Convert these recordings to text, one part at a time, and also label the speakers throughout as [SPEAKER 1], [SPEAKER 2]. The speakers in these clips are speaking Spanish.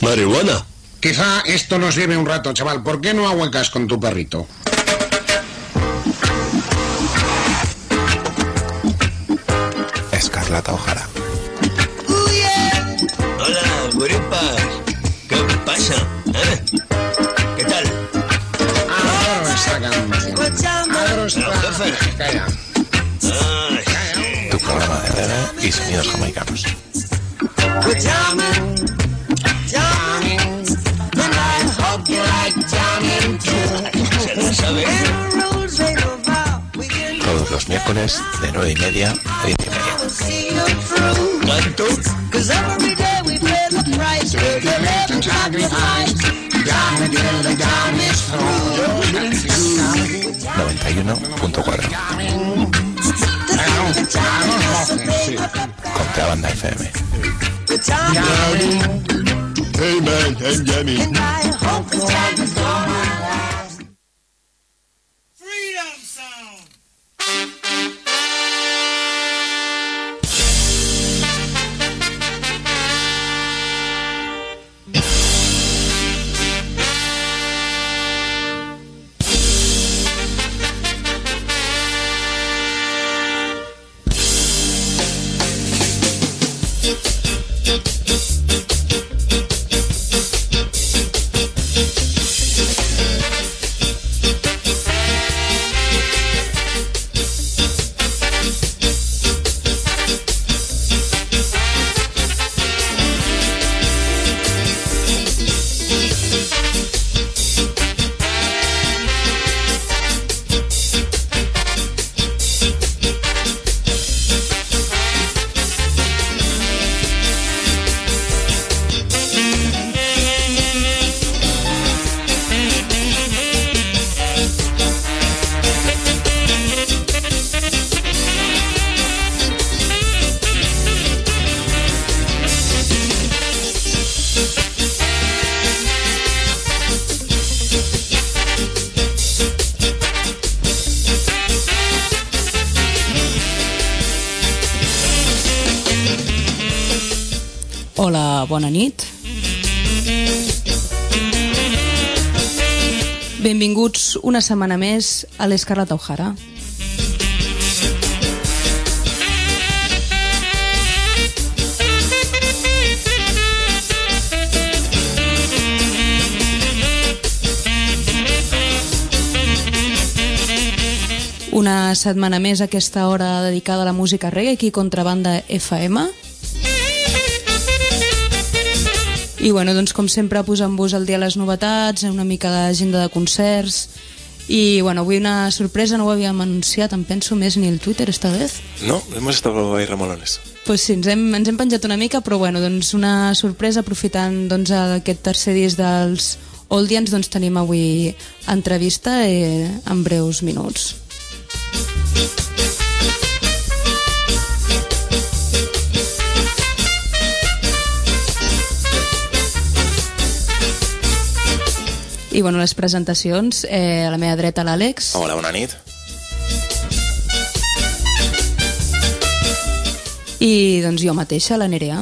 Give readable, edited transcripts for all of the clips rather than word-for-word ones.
[SPEAKER 1] marihuana.
[SPEAKER 2] Quizá esto nos lleve un rato, chaval. ¿Por qué no ahuecas con tu perrito?
[SPEAKER 3] Escarlata O'Hara.
[SPEAKER 1] Hola, guripas. ¿Qué pasa? ¿Qué tal?
[SPEAKER 2] Adoro esta canción. Adoro esta...
[SPEAKER 1] Jefe.
[SPEAKER 2] Calla.
[SPEAKER 3] Tu programa de reggae y sonidos jamaicanos.
[SPEAKER 1] ¿Se lo sabe?
[SPEAKER 3] Todos los miércoles de 9:30 a 10:30.
[SPEAKER 1] ¿Canto?
[SPEAKER 3] 91.4 Contrabanda FM.
[SPEAKER 1] Hey man, I'm Jamie.
[SPEAKER 4] Freedom Sound.
[SPEAKER 5] Hola, bona nit. Benvinguts una setmana més a l'Escarlata O'Hara. Una setmana més a aquesta hora dedicada a la música reggae aquí a Contrabanda FM. I bueno, doncs com sempre posant-vos al dia les novetats, una mica d'agenda de concerts i bueno, avui una sorpresa, no ho havíem anunciat, em penso més ni el Twitter esta vez.
[SPEAKER 3] No, hemos estado ahí remolones.
[SPEAKER 5] Pues sí, ens hem penjat una mica, però bueno, doncs una sorpresa aprofitant doncs aquest tercer disc dels Oldians, doncs tenim avui entrevista en breus minuts. I bueno, les presentacions, a la meva dreta l'Àlex.
[SPEAKER 3] Hola, bona nit.
[SPEAKER 5] I doncs jo mateixa, la Nerea.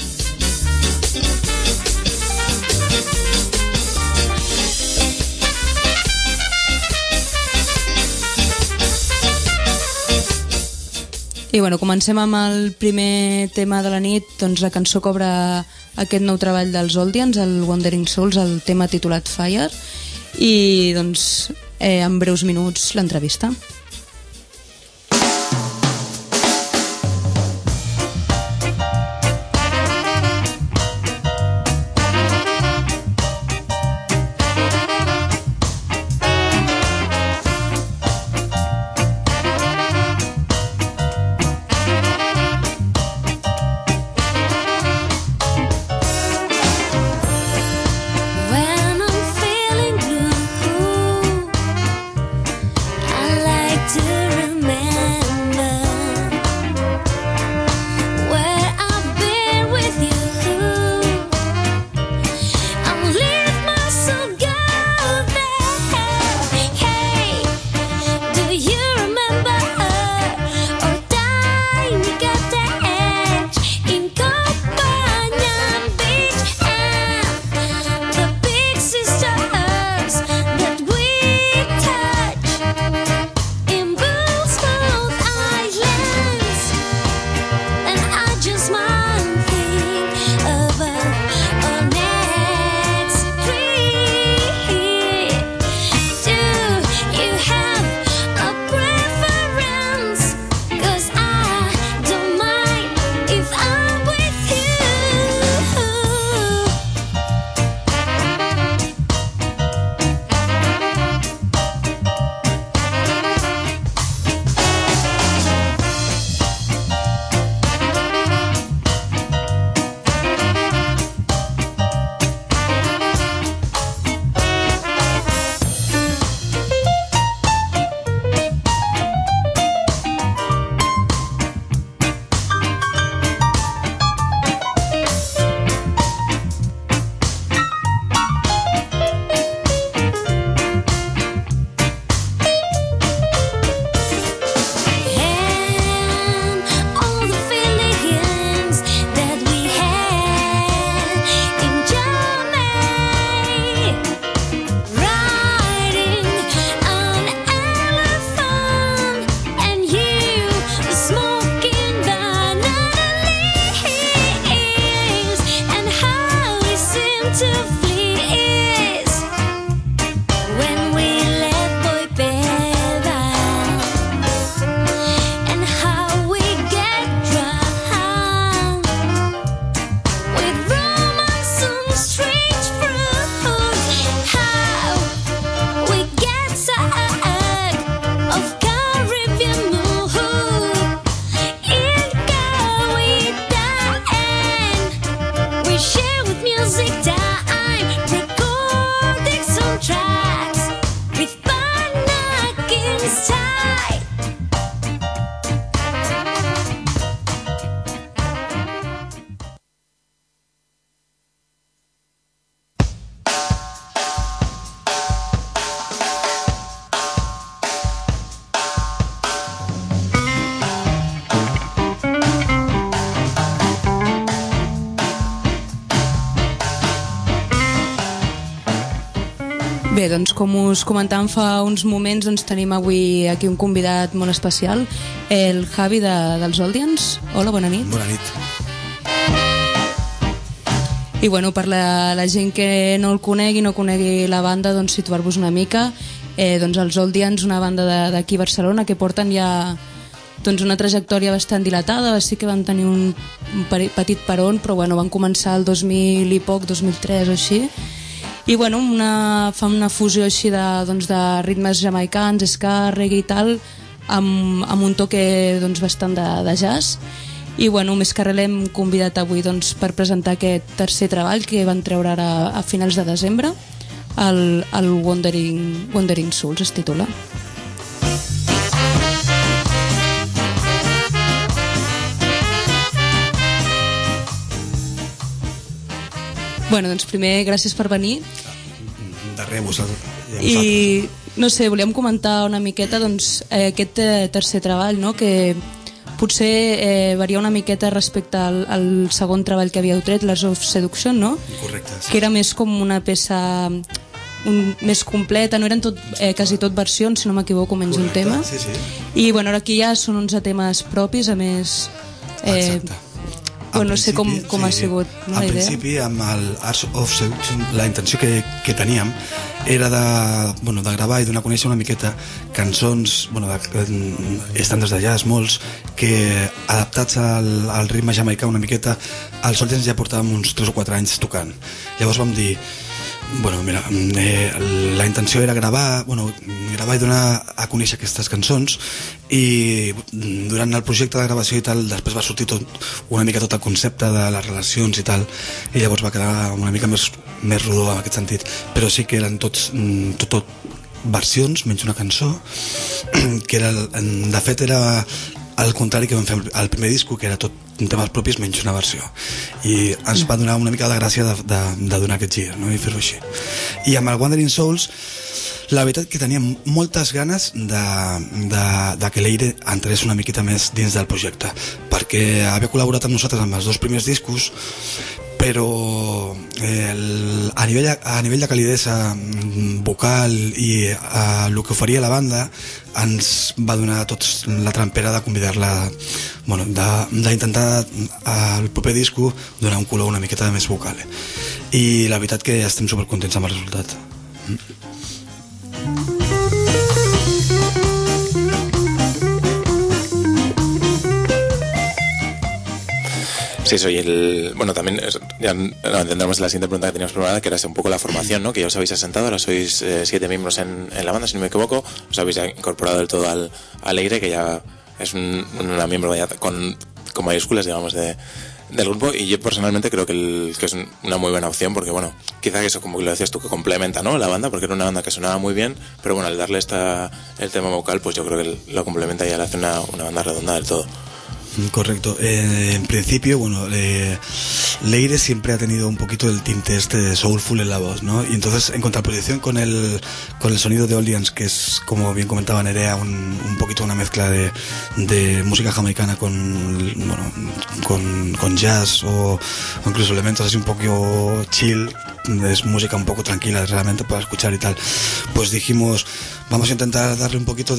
[SPEAKER 5] I bueno, comencem amb el primer tema de la nit, doncs la cançó que obre aquest nou treball dels Oldians, el Wandering Souls, el tema titulat Fire, i doncs en breus minuts l'entrevista.
[SPEAKER 6] When I'm feeling blue, I like
[SPEAKER 5] Bé, doncs com us comentàvem fa uns moments, doncs tenim avui aquí un convidat molt especial, el Javi dels Oldians. Hola, bona nit.
[SPEAKER 6] Bona nit.
[SPEAKER 5] I bueno, per la gent que no el conegui, no conegui la banda, doncs situar-vos una mica. Doncs els Oldians, una banda d'aquí a Barcelona que porten ja doncs una trajectòria bastant dilatada. Sí que van tenir un petit peron, però bueno, van començar el 2000 i poc, 2003 o així. I bueno, fa una fusió així de ritmes jamaicans, ska, reggae i tal, amb un toque doncs, bastant de jazz. I bueno, més que res l'hem convidat avui doncs, per presentar aquest tercer treball que van treure ara a finals de desembre, el Wandering Souls es titula. Bueno, doncs primer, gràcies per venir.
[SPEAKER 6] De res, vosaltres.
[SPEAKER 5] I, no sé, volíem comentar una miqueta doncs, aquest tercer treball, no?, que potser varia una miqueta respecte al segon treball que havíeu tret, l'Ars of Seduction, no?
[SPEAKER 6] Correcte. Sí.
[SPEAKER 5] Que era més com una peça més completa, no eren quasi tot versions, si no m'equivoco, menys un tema.
[SPEAKER 6] Sí, sí.
[SPEAKER 5] I bueno, ara aquí ja són 11 temes propis, a més...
[SPEAKER 6] Exacte.
[SPEAKER 5] Bueno, no sé com ha sigut, no, la idea.
[SPEAKER 6] En principi, amb el Ars of Seduction, la intenció que teníem era de gravar i donar a conèixer una miqueta cançons, estàndards de jazz, molts, que adaptats al ritme jamaicà una miqueta, els Oldians ja portàvem uns 3 o 4 anys tocant. Llavors vam dir, la intenció era gravar i donar a conèixer aquestes cançons, i durant el projecte de gravació i tal, després va sortir una mica tot el concepte de les relacions i tal, i llavors va quedar una mica més rodó en aquest sentit, però sí que eren tot versions, menys una cançó, que de fet era al contrari que vam fer el primer disco, que era tot temes propis menys una versió, i ens va donar una mica de gràcia de donar aquest gir, no?, i fer-ho així. I amb el Wandering Souls, la veritat que teníem moltes ganes de que l'Eire entrés una miqueta més dins del projecte, perquè havia col·laborat amb nosaltres amb els 2 primers discos, però a nivell de calidesa vocal i el que oferia la banda ens va donar a tots la trampera de convidar-la, d'intentar al proper disco donar un color una miqueta més vocal, i la veritat que estem supercontents amb el resultat.
[SPEAKER 3] Sí, también ya tendremos la siguiente pregunta que teníamos preparada, que era un poco la formación, ¿no? Que ya os habéis asentado, ahora sois 7 miembros en la banda, si no me equivoco, os habéis ya incorporado del todo al Eire, que ya es una miembro ya con mayúsculas, digamos, del grupo, y yo personalmente creo que es una muy buena opción, porque bueno, quizá eso, como lo decías tú, que complementa, ¿no?, la banda, porque era una banda que sonaba muy bien, pero bueno, al darle el tema vocal, pues yo creo que lo complementa y ya le hace una banda redonda del todo.
[SPEAKER 6] Correcto. En principio, Leire siempre ha tenido un poquito el tinte de soulful en la voz, ¿no? Y entonces, en contraposición con el sonido de Oldians, que es, como bien comentaba Nerea, un poquito una mezcla de música jamaicana con jazz o incluso elementos así un poco chill, es música un poco tranquila realmente para escuchar y tal, pues dijimos, vamos a intentar darle un poquito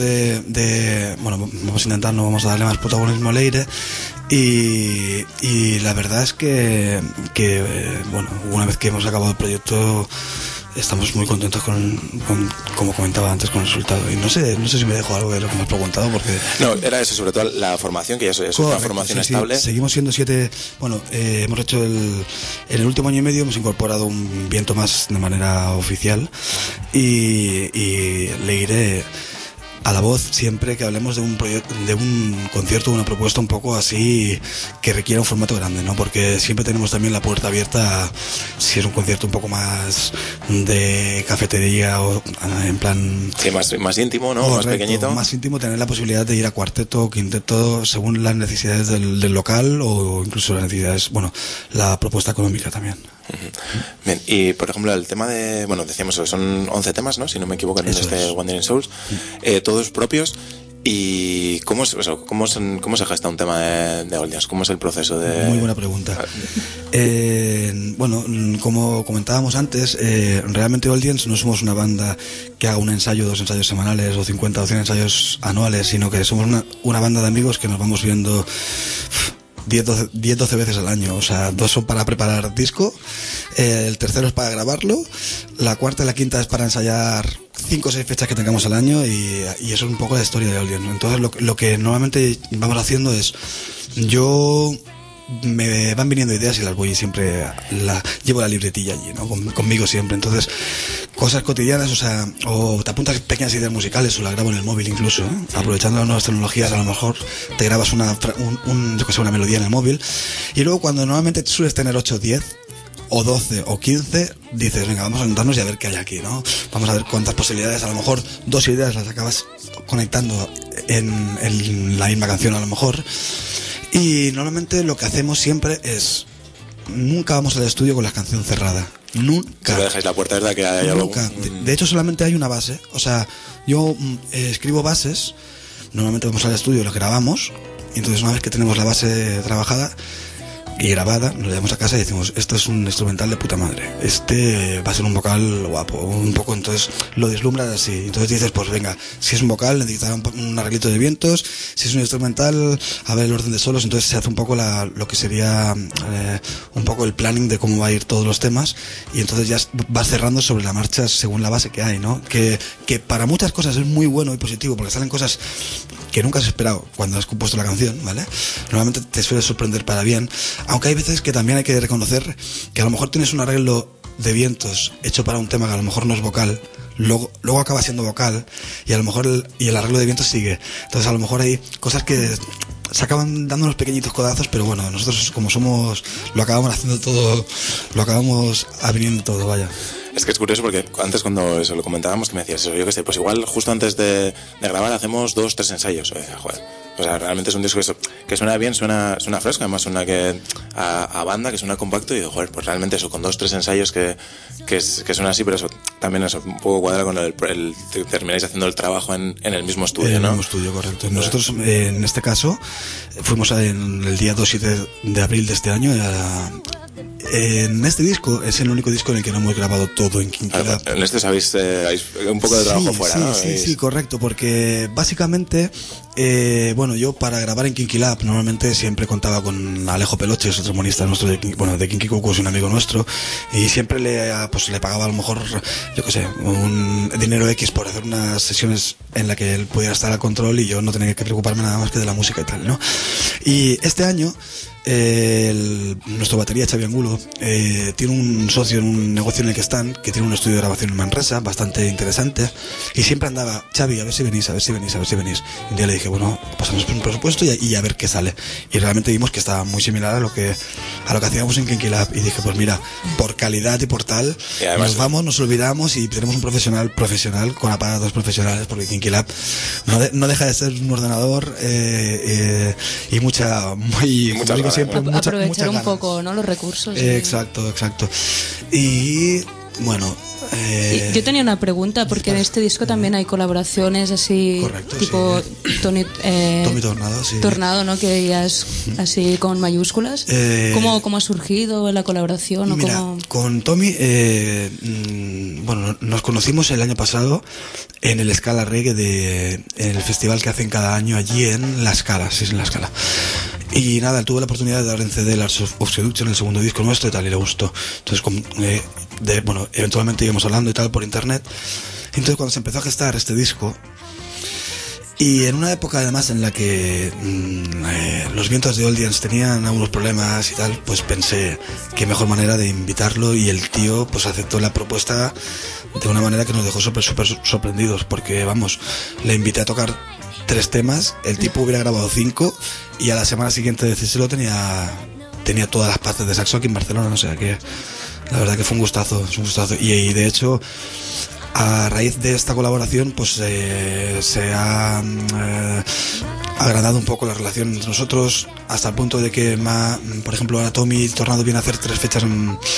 [SPEAKER 6] vamos a darle más protagonismo a Leire, y la verdad es que una vez que hemos acabado el proyecto estamos muy contentos con como comentaba antes, con el resultado. Y no sé si me dejo algo de lo que me has preguntado, porque...
[SPEAKER 3] No, era eso, sobre todo la formación, que ya es una formación estable.
[SPEAKER 6] Sí, seguimos siendo 7... hemos hecho en el último año y medio hemos incorporado un viento más de manera oficial, y Leire a la voz siempre que hablemos de un proyecto, de un concierto, una propuesta un poco así que requiera un formato grande, ¿no? Porque siempre tenemos también la puerta abierta si es un concierto un poco más de cafetería o en plan...
[SPEAKER 3] Sí, más íntimo, ¿no?
[SPEAKER 6] Correcto,
[SPEAKER 3] más pequeñito.
[SPEAKER 6] Más íntimo, tener la posibilidad de ir a cuarteto o quinteto según las necesidades del local o incluso las necesidades, la propuesta económica también.
[SPEAKER 3] Bien, y por ejemplo el tema decíamos que son 11 temas, ¿no? Si no me equivoco, en este Wandering Souls, todos propios, ¿Y cómo se gesta un tema de Old Dance? ¿Cómo es el proceso de...?
[SPEAKER 6] Muy buena pregunta. Bueno, como comentábamos antes, realmente Old Dance no somos una banda que haga un ensayo, 2 ensayos semanales o 50 o 100 ensayos anuales, sino que somos una banda de amigos que nos vamos viendo 10-12 veces al año. O sea, 2 son para preparar disco, el tercero es para grabarlo, la cuarta y la quinta es para ensayar 5 o 6 fechas que tengamos al año, y eso es un poco la historia de Old Dance. Entonces lo que normalmente vamos haciendo es, me van viniendo ideas y las voy siempre, llevo la libretilla allí, ¿no? Conmigo siempre. Entonces, cosas cotidianas, o te apuntas pequeñas ideas musicales o las grabo en el móvil incluso, ¿eh? Aprovechando las nuevas tecnologías, a lo mejor te grabas una melodía en el móvil, y luego cuando normalmente sueles tener 8, 10 o 12 o 15, dices, venga, vamos a sentarnos y a ver qué hay aquí, ¿no? Vamos a ver cuántas posibilidades, a lo mejor 2 ideas las acabas conectando en la misma canción a lo mejor. Y normalmente lo que hacemos siempre es, nunca vamos al estudio con la canción cerrada, nunca.
[SPEAKER 3] Si dejáis la puerta abierta, que hay algo.
[SPEAKER 6] Nunca. De hecho, solamente hay una base. O sea, yo escribo bases, normalmente vamos al estudio, lo grabamos, y entonces una vez que tenemos la base trabajada y grabada, nos llevamos a casa y decimos, esto es un instrumental de puta madre, este va a ser un vocal guapo, un poco. Entonces lo deslumbras así, entonces dices, pues venga, si es un vocal necesitará un arreglito de vientos, si es un instrumental, a ver el orden de solos. Entonces se hace un poco lo que sería un poco el planning de cómo va a ir todos los temas, y entonces ya vas cerrando sobre la marcha según la base que hay, ¿no? Que para muchas cosas es muy bueno y positivo, porque salen cosas que nunca has esperado cuando has compuesto la canción, ¿vale? Normalmente te suele sorprender para bien, aunque hay veces que también hay que reconocer que a lo mejor tienes un arreglo de vientos hecho para un tema que a lo mejor no es vocal, luego acaba siendo vocal, y a lo mejor el arreglo de vientos sigue. Entonces a lo mejor hay cosas que se acaban dando unos pequeñitos codazos, pero bueno, nosotros como somos, lo acabamos haciendo todo, lo acabamos aviniendo todo, vaya.
[SPEAKER 3] Es que es curioso porque antes cuando eso lo comentábamos, que me decías eso, yo qué sé, pues igual justo antes de grabar hacemos 2, 3 ensayos. Joder, o sea, realmente es un disco que suena bien, suena fresco, además suena que a banda, que suena compacto, y digo, joder, pues realmente eso, con 2, 3 ensayos que suena así, pero eso también eso un poco cuadra con el termináis haciendo el trabajo en el mismo estudio, ¿no?
[SPEAKER 6] En el mismo estudio, correcto. Nosotros en este caso fuimos en el día 2 y 3 de abril de este año en este disco es el único disco en el que no hemos grabado todo en Kinky Lab.
[SPEAKER 3] En este sabéis un poco de trabajo fuera, ¿no?
[SPEAKER 6] Sí, correcto, porque básicamente yo para grabar en Kinky Lab normalmente siempre contaba con Alejo Peloche, es otro armonista nuestro de Kinky Cuckoo, es un amigo nuestro, y siempre le pagaba a lo mejor, yo qué sé, un dinero X por hacer unas sesiones en la que él pudiera estar al control y yo no tenía que preocuparme nada más que de la música y tal, ¿no? Y este año nuestro batería Xavi Angulo tiene un socio en un negocio en el que están, que tiene un estudio de grabación en Manresa bastante interesante, y siempre andaba, Xavi, a ver si venís. Un día le dije, bueno, pasamos por un presupuesto y a ver qué sale, y realmente vimos que estaba muy similar a lo que hacíamos en Kinky Lab, y dije, pues mira, por calidad y por tal, y además, nos olvidamos y tenemos un profesional con aparatos profesionales, porque Kinky Lab no deja de ser un ordenador y mucha siempre
[SPEAKER 5] aprovechar
[SPEAKER 6] mucha
[SPEAKER 5] un poco, ¿no?, los recursos.
[SPEAKER 6] Exacto. Y bueno,
[SPEAKER 5] yo tenía una pregunta, porque en este disco también hay colaboraciones así,
[SPEAKER 6] correcto,
[SPEAKER 5] tipo
[SPEAKER 6] sí.
[SPEAKER 5] Tommy
[SPEAKER 6] Tornado, sí.
[SPEAKER 5] Tornado, ¿no?, que ya es así con mayúsculas. ¿Cómo ha surgido la colaboración?
[SPEAKER 6] Mira, con Tommy nos conocimos el año pasado en el Scala Reggae en el festival que hacen cada año allí en La Scala, sí, en La Scala. Y nada, él tuvo la oportunidad de dar en CD el Arts of Seduction, el segundo disco nuestro y tal, y le gustó. Entonces, eventualmente íbamos hablando y tal por internet. Entonces, cuando se empezó a gestar este disco, y en una época además en la que los vientos de Old Dance tenían algunos problemas y tal, pues pensé qué mejor manera de invitarlo, y el tío pues aceptó la propuesta de una manera que nos dejó súper sorprendidos, porque vamos, le invité a tocar 3 temas, el tipo hubiera grabado 5, y a la semana siguiente de decírselo tenía todas las partes de saxo aquí en Barcelona, o sea que la verdad que fue un gustazo. Y de hecho, a raíz de esta colaboración pues se ha agradado un poco la relación entre nosotros, hasta el punto de que por ejemplo ahora Tommy Tornado viene a hacer 3 fechas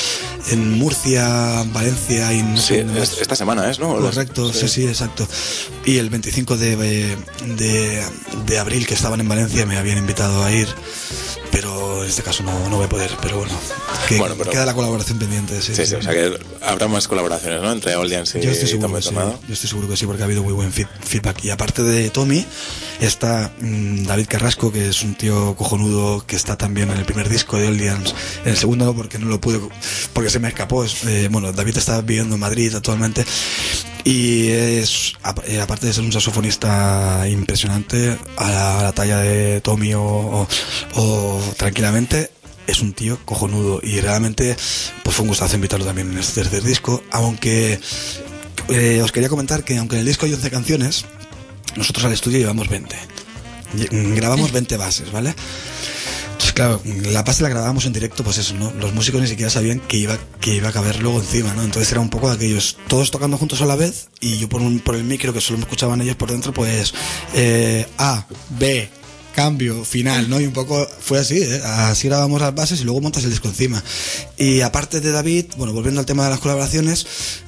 [SPEAKER 6] en Murcia, Valencia y no sé dónde más.
[SPEAKER 3] Esta semana es, ¿no?
[SPEAKER 6] Correcto, sí, exacto. Y el 25 de abril, que estaban en Valencia, me habían invitado a ir, pero en este caso no voy a poder, pero bueno, pero queda la colaboración pendiente. Sí,
[SPEAKER 3] o sea que habrá más colaboraciones, ¿no? Entre Old Dance y
[SPEAKER 6] yo estoy seguro,
[SPEAKER 3] Tommy Tornado.
[SPEAKER 6] Yo estoy seguro que sí, porque ha habido muy buen feedback. Y aparte de Tommy, está David Carrasco, que es un tío cojonudo, que está también en el primer disco de Old Dance. En el segundo no, porque no lo pude, porque se me escapó. Bueno, David está viviendo en Madrid actualmente, y es, aparte de ser un saxofonista impresionante, a la talla de Tommy o tranquilamente, es un tío cojonudo, y realmente pues fue un gustazo invitarlo también en este tercer disco. Aunque os quería comentar que aunque en el disco hay 11 canciones, nosotros al estudio llevamos 20. Grabamos 20 bases, ¿vale? Entonces, claro, la base la grabábamos en directo, pues eso, ¿no? Los músicos ni siquiera sabían que iba a caber luego encima, ¿no? Entonces era un poco de aquellos, todos tocando juntos a la vez, y yo por el micro, que solo me escuchaban ellos por dentro, pues A, B, cambio, final, ¿no? Y un poco fue así, ¿eh? Así grabamos las bases y luego montas el disco encima. Y aparte de David, bueno, volviendo al tema de las colaboraciones,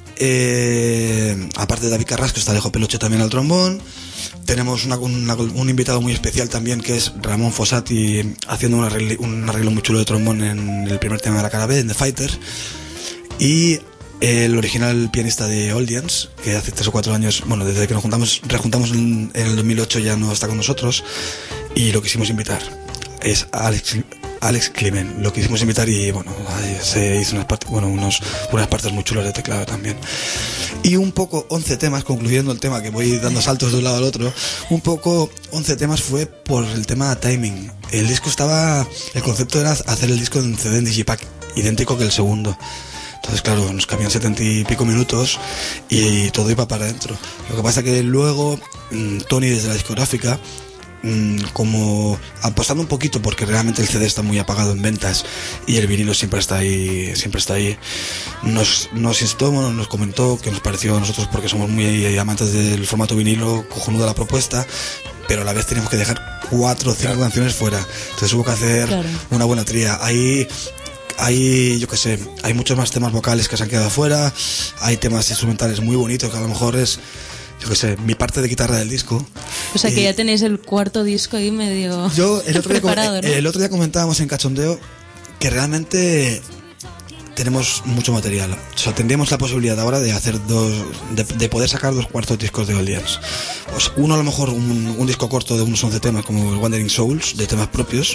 [SPEAKER 6] aparte de David Carrasco, está Alejo Peluche también al trombón. Tenemos un invitado muy especial también, que es Ramón Fossati, haciendo un arreglo muy chulo de trombón en el primer tema de la cara B, en The Fighter. Y el original pianista de Old Dance, que hace 3 o 4 años, bueno, desde que nos rejuntamos en el 2008, ya no está con nosotros, y lo quisimos invitar. Es Alex Climent, lo quisimos invitar, y bueno, se hizo unas partes muy chulas de teclado también. Y un poco 11 temas, concluyendo el tema, que voy dando saltos de un lado al otro, un poco 11 temas fue por el tema timing. El concepto era hacer el disco en CD en Digipack, idéntico que el segundo. Entonces, claro, nos cabían 70 y pico minutos y todo iba para adentro. Lo que pasa que luego Tony, desde la discográfica, como apostando un poquito, porque realmente el CD está muy apagado en ventas y el vinilo siempre está ahí, nos instó, nos comentó que nos pareció a nosotros, porque somos muy amantes del formato vinilo, cojonuda la propuesta, pero a la vez teníamos que dejar 4 o 5 canciones fuera. Entonces hubo que hacer una buena tría. Hay, yo qué sé, hay muchos más temas vocales que se han quedado fuera, hay temas instrumentales muy bonitos que a lo mejor es, yo qué sé, mi parte de guitarra del disco.
[SPEAKER 5] O sea que ya tenéis el cuarto disco ahí medio preparado, ¿no?
[SPEAKER 6] El otro día comentábamos en Cachondeo que realmente tenemos mucho material. O sea, tendríamos la posibilidad ahora de hacer de poder sacar 2 cuartos discos de Old Dance. Pues uno, a lo mejor un disco corto de unos 11 temas, como el Wandering Souls, de temas propios.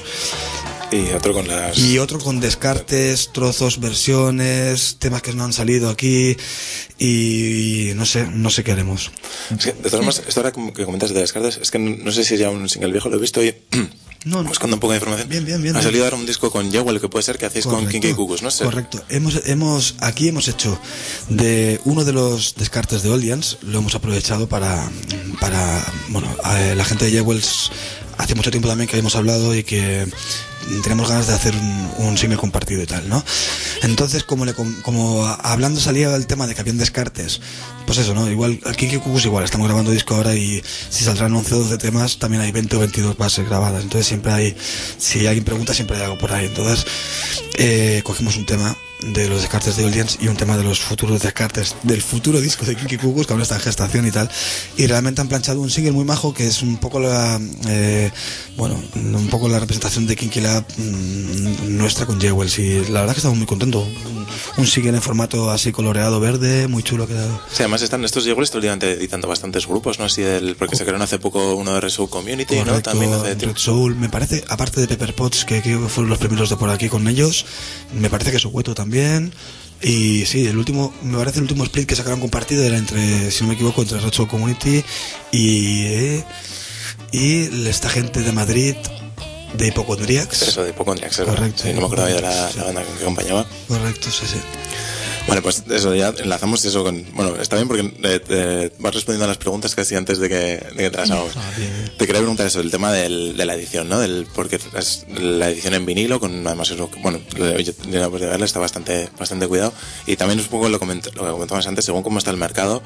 [SPEAKER 6] Y otro con descartes, trozos, versiones, temas que no han salido aquí, y no sé qué haremos.
[SPEAKER 3] Es que, de todas formas, esto ahora que comentas de descartes, es que no sé si es ya un single viejo, lo he visto y buscando un poco de información.
[SPEAKER 6] Bien.
[SPEAKER 3] Ha salido ahora un disco con Jewel, que puede ser que hacéis con Kinky Cuckoos, ¿no?
[SPEAKER 6] Correcto. Aquí hemos hecho de uno de los descartes de Old Dance, lo hemos aprovechado para la gente de Jewel. Hace mucho tiempo también que habíamos hablado y que tenemos ganas de hacer un single compartido y tal, ¿no? Entonces, como hablando salía el tema de que habían descartes, pues eso, ¿no? Igual, aquí en Cuckoos igual, estamos grabando disco ahora, y si saldrán 11 o 12 temas, también hay 20 o 22 bases grabadas. Entonces siempre hay, si alguien pregunta, siempre hay algo por ahí. Entonces, cogimos un tema de los descartes de Old Dance y un tema de los futuros descartes del futuro disco de Kinky Cuckoos, que aún está en gestación y tal, y realmente han planchado un single muy majo, que es un poco la representación de Kinky Lab nuestra con Jewels, y la verdad que estamos muy contentos. Un single en formato así coloreado verde, muy chulo ha quedado.
[SPEAKER 3] Sí, además están estos Jewels últimamente editando bastantes grupos, ¿no? Así porque se crearon hace poco uno de Red Soul Community, correcto, ¿no? También hace
[SPEAKER 6] Red Soul, me parece, aparte de Pepper Potts, que creo que fueron los primeros de por aquí con ellos, me parece que Soweto también. Y sí, me parece el último split que sacaron compartido era entre, si no me equivoco, entre Red Soul Community y esta gente de Madrid, de Hypochondriacs.
[SPEAKER 3] Eso, de Hypochondriacs,
[SPEAKER 6] correcto.
[SPEAKER 3] Sí, no me acordaba de la banda que acompañaba.
[SPEAKER 6] Correcto, sí.
[SPEAKER 3] Vale, pues eso, ya enlazamos eso con... Bueno, está bien porque vas respondiendo a las preguntas casi antes de que te las hagamos. Te quería preguntar eso, el tema de la edición, ¿no? Porque la edición en vinilo, con además eso, bueno, ya de verla está bastante cuidado. Y también un poco lo que comentábamos antes, según cómo está el mercado,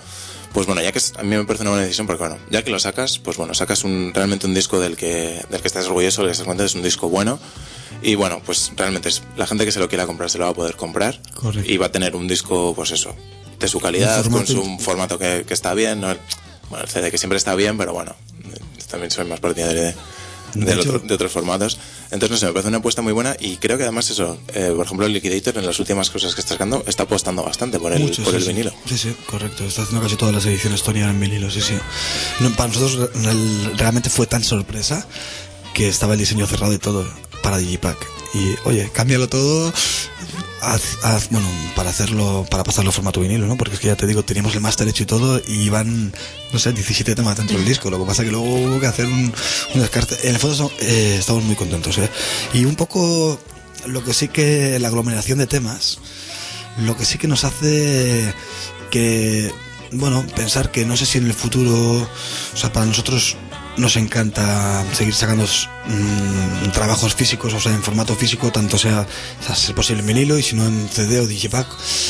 [SPEAKER 3] pues bueno, ya que a mí me parece una buena decisión, porque bueno, ya que lo sacas, pues bueno, sacas realmente un disco del que estás orgulloso, del que estás contento, es un disco bueno. Y bueno, pues realmente la gente que se lo quiera comprar se lo va a poder comprar.
[SPEAKER 6] Correcto.
[SPEAKER 3] Y va a tener un disco, pues eso, de su calidad, con su formato que está bien, ¿no? Bueno, el CD que siempre está bien, pero bueno, también soy más partidario de otros formatos. Entonces, no sé, me parece una apuesta muy buena. Y creo que además eso, por ejemplo, el Liquidator en las últimas cosas que está sacando está apostando bastante por el vinilo.
[SPEAKER 6] Sí, correcto. Está haciendo casi todas las ediciones Tony en vinilo, sí. No, para nosotros realmente fue tan sorpresa que estaba el diseño cerrado y todo para Digipack. Y oye, cámbialo todo, bueno, para pasarlo a formato vinilo, ¿no? Porque es que ya te digo, teníamos el máster hecho y todo, y iban, no sé, 17 temas dentro del disco. Lo que pasa es que luego hubo que hacer un descarte. En el fondo estamos muy contentos, ¿eh? Y un poco lo que sí que la aglomeración de temas, lo que sí que nos hace que, bueno, pensar que no sé si en el futuro, o sea, para nosotros nos encanta seguir sacando trabajos físicos, o sea, en formato físico, tanto sea ser posible en vinilo y si no en CD o Digipack.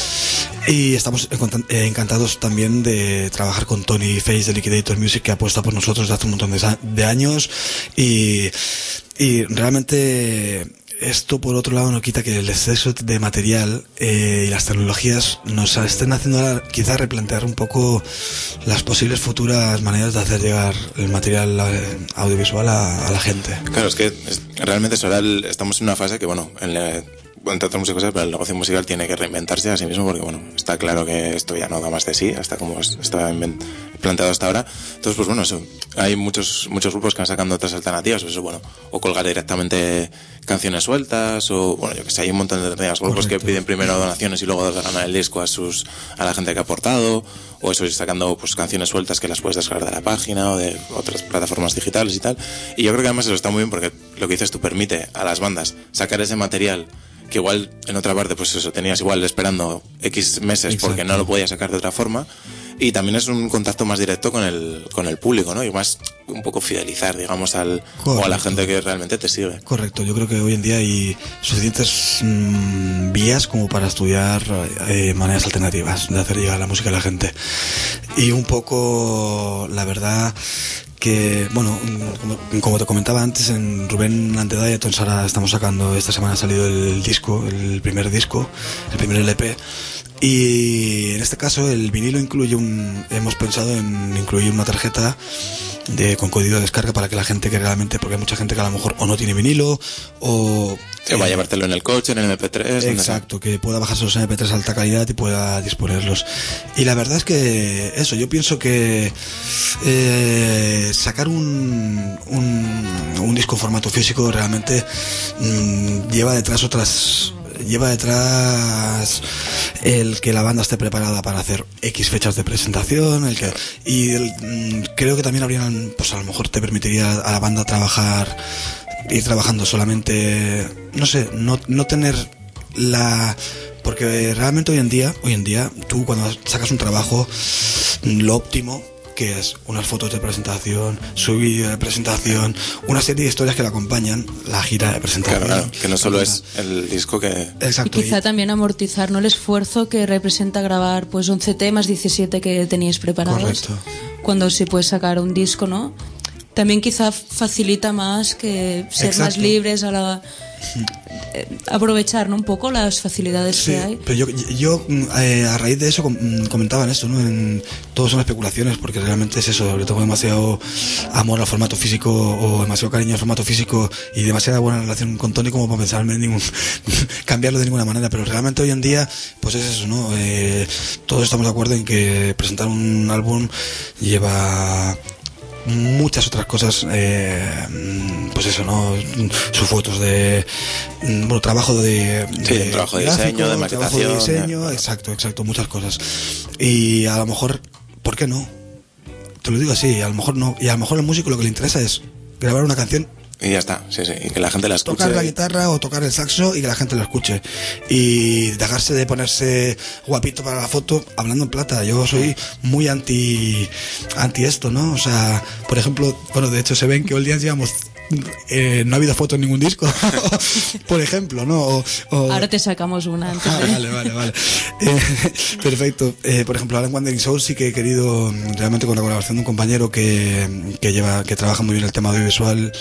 [SPEAKER 6] Y estamos encantados también de trabajar con Tony Face de Liquidator Music, que apuesta por nosotros desde hace un montón de años, y realmente esto, por otro lado, no quita que el exceso de material y las tecnologías nos estén haciendo quizás replantear un poco las posibles futuras maneras de hacer llegar el material audiovisual a la gente.
[SPEAKER 3] Claro, es que realmente estamos en una fase que, bueno, entre otras muchas cosas, pero el negocio musical tiene que reinventarse a sí mismo, porque bueno, está claro que esto ya no da más de sí, hasta como está planteado hasta ahora. Entonces, pues bueno, eso, hay muchos grupos que han sacando otras alternativas, pues eso, bueno, o colgar directamente canciones sueltas, o bueno, yo que sé, hay un montón de alternativas, grupos que piden primero donaciones y luego ganan el disco a la gente que ha aportado, o eso, ir sacando pues canciones sueltas que las puedes descargar de la página o de otras plataformas digitales y tal. Y yo creo que además eso está muy bien, porque lo que dices tú permite a las bandas sacar ese material que igual en otra parte pues eso tenías igual esperando X meses. Exacto. Porque no lo podías sacar de otra forma, y también es un contacto más directo con el público, ¿no? Y más un poco fidelizar, digamos, o a la gente que realmente te sigue.
[SPEAKER 6] Correcto, yo creo que hoy en día hay suficientes vías como para estudiar maneras alternativas de hacer llegar la música a la gente. Y un poco, la verdad, que, bueno, como te comentaba antes, en Rubén Antedaya y Tonsara estamos sacando, esta semana ha salido el primer LP, y en este caso el vinilo hemos pensado en incluir una tarjeta con código de descarga para que la gente que realmente, porque hay mucha gente que a lo mejor o no tiene vinilo o
[SPEAKER 3] que va a llevártelo en el coche, en el MP3.
[SPEAKER 6] Exacto, que pueda bajarse los MP3 de alta calidad y pueda disponerlos. Y la verdad es que eso, yo pienso que sacar un disco en formato físico realmente lleva detrás el que la banda esté preparada para hacer X fechas de presentación, creo que también pues a lo mejor te permitiría a la banda ir trabajando solamente, no sé, no tener porque realmente hoy en día tú cuando sacas un trabajo, lo óptimo que es unas fotos de presentación, su vídeo de presentación, una serie de historias que la acompañan, la gira de presentación.
[SPEAKER 3] Claro, que no solo es el disco que...
[SPEAKER 5] Exacto. Y quizá también amortizar, ¿no?, el esfuerzo que representa grabar pues 11 temas, 17 que teníais preparados.
[SPEAKER 6] Correcto.
[SPEAKER 5] Cuando se puede sacar un disco, ¿no? También quizá facilita más que ser
[SPEAKER 6] Exacto.
[SPEAKER 5] más libres a la... aprovechar, ¿no?, un poco las facilidades
[SPEAKER 6] sí,
[SPEAKER 5] que hay.
[SPEAKER 6] Pero yo a raíz de eso comentaban esto, ¿no? Todo son especulaciones, porque realmente es eso, le tengo demasiado amor al formato físico o demasiado cariño al formato físico y demasiada buena relación con Tony como para pensarme en cambiarlo de ninguna manera, pero realmente hoy en día pues es eso, ¿no? Todos estamos de acuerdo en que presentar un álbum lleva muchas otras cosas, pues eso, ¿no? Sus fotos de trabajo de
[SPEAKER 3] trabajo de diseño, de maquetación,
[SPEAKER 6] exacto, muchas cosas. Y a lo mejor, ¿por qué no? Te lo digo así, a lo mejor no, y a lo mejor al músico lo que le interesa es grabar una canción
[SPEAKER 3] y ya está, sí, y que la gente la escuche.
[SPEAKER 6] Tocar la guitarra o tocar el saxo y que la gente lo escuche. Y dejarse de ponerse guapito para la foto, hablando en plata. Yo soy muy anti esto, ¿no? O sea, por ejemplo, bueno, de hecho se ven que hoy día llevamos no ha habido foto en ningún disco, por ejemplo, ¿no?
[SPEAKER 5] Ahora te sacamos una antes de...
[SPEAKER 6] Vale. Perfecto. Por ejemplo, ahora en Wandering Souls sí que he querido, realmente con la colaboración de un compañero que trabaja muy bien el tema audiovisual,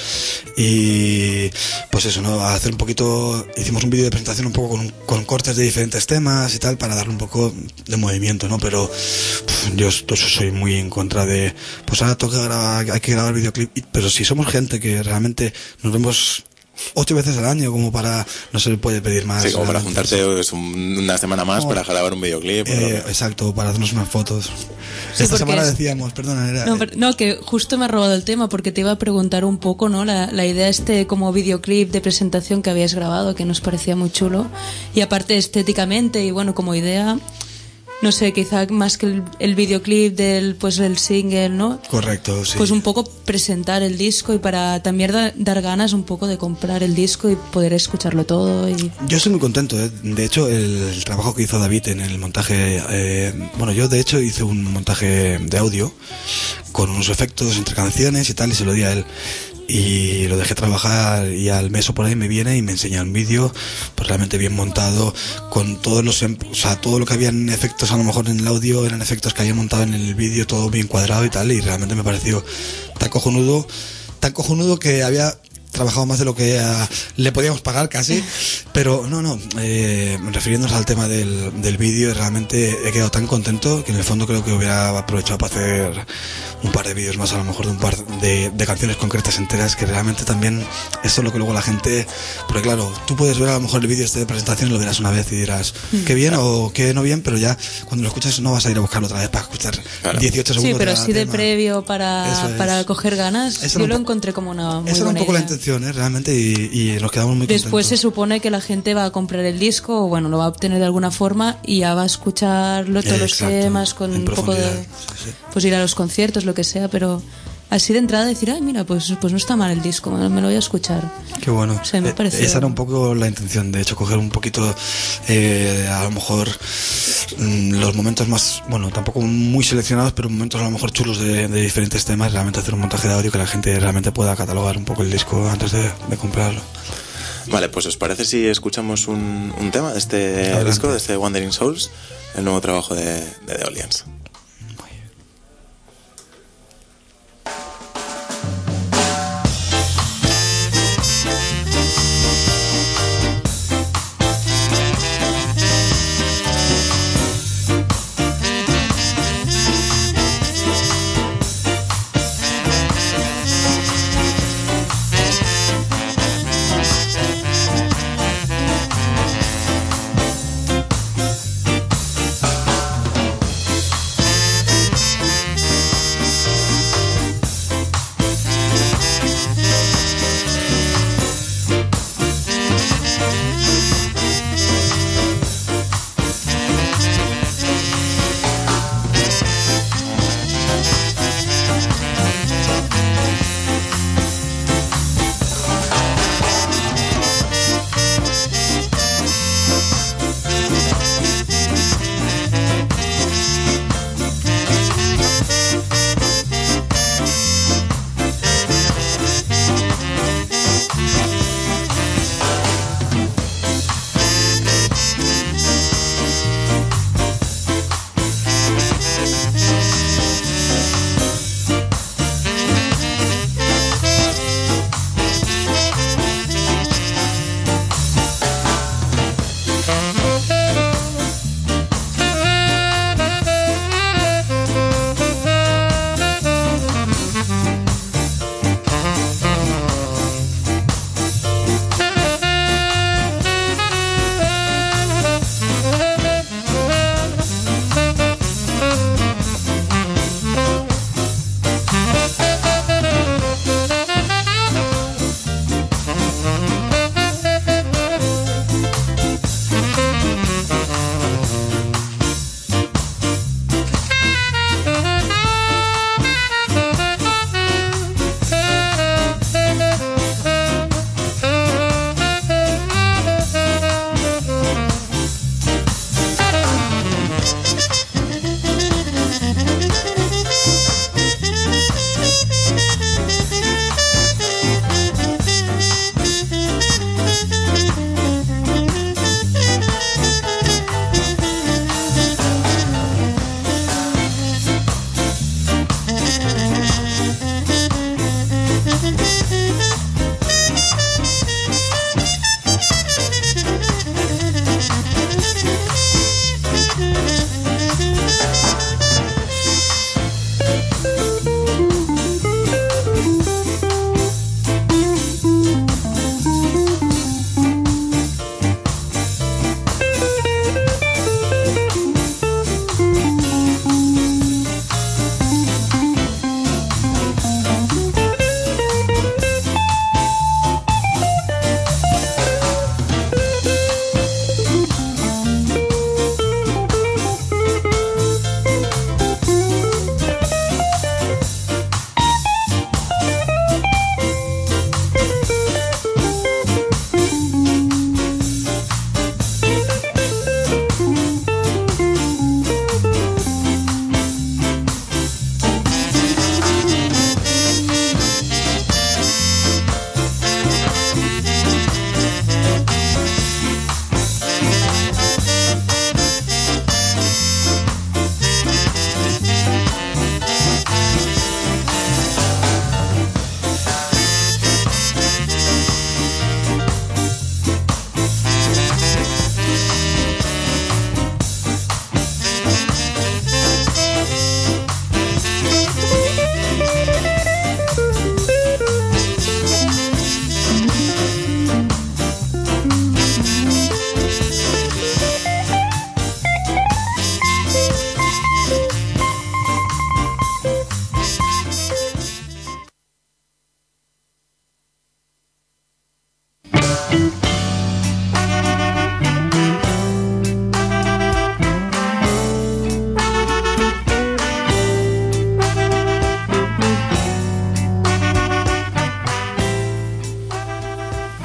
[SPEAKER 6] y pues eso, ¿no? A hacer un poquito, hicimos un vídeo de presentación un poco con cortes de diferentes temas y tal, para darle un poco de movimiento, ¿no? Pero yo soy muy en contra de, pues ahora hay que grabar videoclip, pero si somos gente que realmente nos vemos 8 veces al año, como para, no se le puede pedir más.
[SPEAKER 3] Sí, como para juntarte una semana más para grabar un videoclip.
[SPEAKER 6] Exacto, para hacernos unas fotos.
[SPEAKER 5] Sí,
[SPEAKER 6] esta semana decíamos, perdona,
[SPEAKER 5] No, que justo me ha robado el tema, porque te iba a preguntar un poco, ¿no? La idea como videoclip de presentación que habías grabado, que nos parecía muy chulo, y aparte estéticamente y bueno, como idea, no sé, quizá más que el videoclip del single, ¿no?
[SPEAKER 6] Correcto, sí.
[SPEAKER 5] Pues un poco presentar el disco, y para también dar ganas un poco de comprar el disco y poder escucharlo todo.
[SPEAKER 6] Yo estoy muy contento, ¿eh? De hecho, el trabajo que hizo David en el montaje, yo de hecho hice un montaje de audio con unos efectos entre canciones y tal, y se lo di a él. Y lo dejé trabajar, y al mes o por ahí me viene y me enseña un vídeo pues realmente bien montado, con todos todo lo que había en efectos, a lo mejor en el audio eran efectos que había montado en el vídeo, todo bien cuadrado y tal, y realmente me pareció tan cojonudo que había trabajado más de lo que le podíamos pagar casi, pero refiriéndonos al tema del vídeo, realmente he quedado tan contento que en el fondo creo que hubiera aprovechado para hacer un par de vídeos más, a lo mejor de un par de canciones concretas enteras, que realmente también eso es lo que luego la gente, porque claro, tú puedes ver a lo mejor el vídeo de presentación y lo verás una vez y dirás qué bien o qué no bien, pero ya cuando lo escuchas no vas a ir a buscarlo otra vez para escuchar 18 segundos.
[SPEAKER 5] Sí, pero sí de
[SPEAKER 6] tema.
[SPEAKER 5] previo para coger ganas, yo lo encontré como una muy
[SPEAKER 6] esa era un
[SPEAKER 5] buena
[SPEAKER 6] poco
[SPEAKER 5] idea.
[SPEAKER 6] La intención, realmente, y nos quedamos muy contentos.
[SPEAKER 5] Después se supone que la gente va a comprar el disco, o bueno, lo va a obtener de alguna forma, y ya va a escucharlo todos los temas con un poco de...
[SPEAKER 6] Sí.
[SPEAKER 5] Pues ir a los conciertos, lo que sea, pero así de entrada decir, ay, mira, pues no está mal el disco, me lo voy a escuchar.
[SPEAKER 6] Qué bueno.
[SPEAKER 5] O sea, me pareció...
[SPEAKER 6] Esa era un poco la intención, de hecho, coger un poquito, a lo mejor, los momentos más, tampoco muy seleccionados, pero momentos a lo mejor chulos de diferentes temas, realmente hacer un montaje de audio que la gente realmente pueda catalogar un poco el disco antes de comprarlo.
[SPEAKER 3] Vale, pues ¿os parece si escuchamos un tema de este
[SPEAKER 6] Adelante.
[SPEAKER 3] disco, de este Wandering Souls, el nuevo trabajo de The Orleans?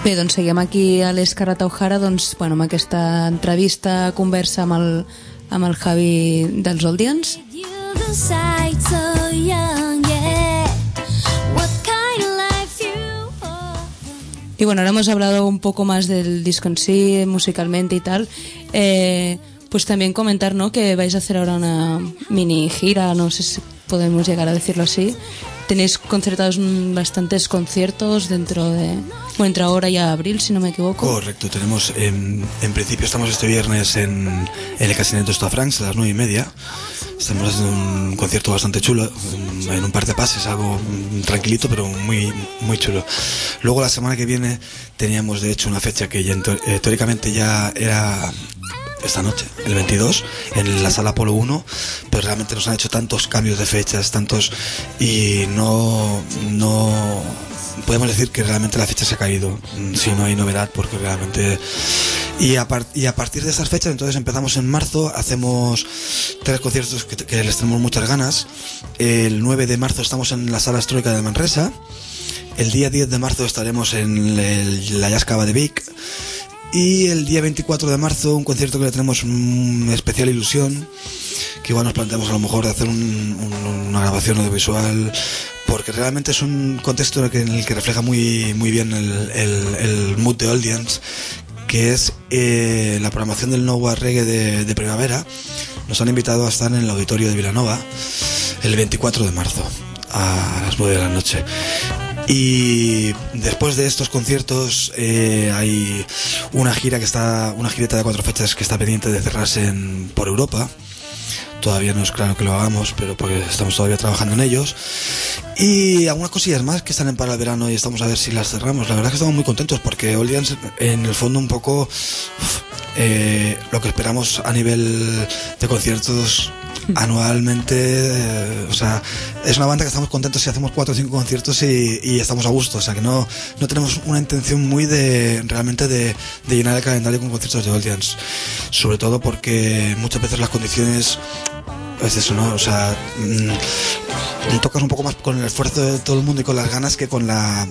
[SPEAKER 5] Bé, doncs seguim aquí a l'Escarrata O'Hara, doncs, bueno, amb aquesta entrevista, conversa amb el Javi dels Oldians. Y bueno, ahora hemos hablado un poco más del disco en sí, musicalmente y tal. Pues también comentar, ¿no?, que vais a hacer ahora una mini gira, no sé si podemos llegar a decirlo así. Tenéis concertados bastantes conciertos entre ahora y abril, si no me equivoco.
[SPEAKER 6] Correcto, tenemos, en principio estamos este viernes en el Casino de Hostafrancs a las 9:30. Estamos haciendo un concierto bastante chulo, en un par de pases, algo tranquilito, pero muy, muy chulo. Luego la semana que viene teníamos de hecho una fecha que ya teóricamente ya era esta noche, el 22, en la Sala Apolo 1, pero realmente nos han hecho tantos cambios de fechas, y no podemos decir que realmente la fecha se ha caído, si no hay novedad, porque realmente... Y a partir de esas fechas, entonces empezamos en marzo, hacemos 3 conciertos que les tenemos muchas ganas. El 9 de marzo estamos en la Sala Astroica de Manresa. El día 10 de marzo estaremos en la Jazz Cava de Vic. Y el día 24 de marzo, un concierto que le tenemos especial ilusión, que igual nos planteamos a lo mejor de hacer una grabación audiovisual, porque realmente es un contexto en el que refleja muy, muy bien el mood de Oldians, que es la programación del Nova Reggae de primavera. Nos han invitado a estar en el auditorio de Vilanova el 24 de marzo a las 9 de la noche. Y después de estos conciertos hay una gireta de 4 fechas que está pendiente de cerrarse por Europa. Todavía no es claro que lo hagamos, pero porque estamos todavía trabajando en ellos. Y algunas cosillas más que están para el verano y estamos a ver si las cerramos. La verdad es que estamos muy contentos porque Oldians, en el fondo, un poco lo que esperamos a nivel de conciertos anualmente, o sea, es una banda que estamos contentos si hacemos 4 o 5 conciertos y estamos a gusto, o sea que no tenemos una intención muy realmente de llenar el calendario con conciertos de Oldians, sobre todo porque muchas veces las condiciones es eso, ¿no? O sea, tocas un poco más con el esfuerzo de todo el mundo y con las ganas con las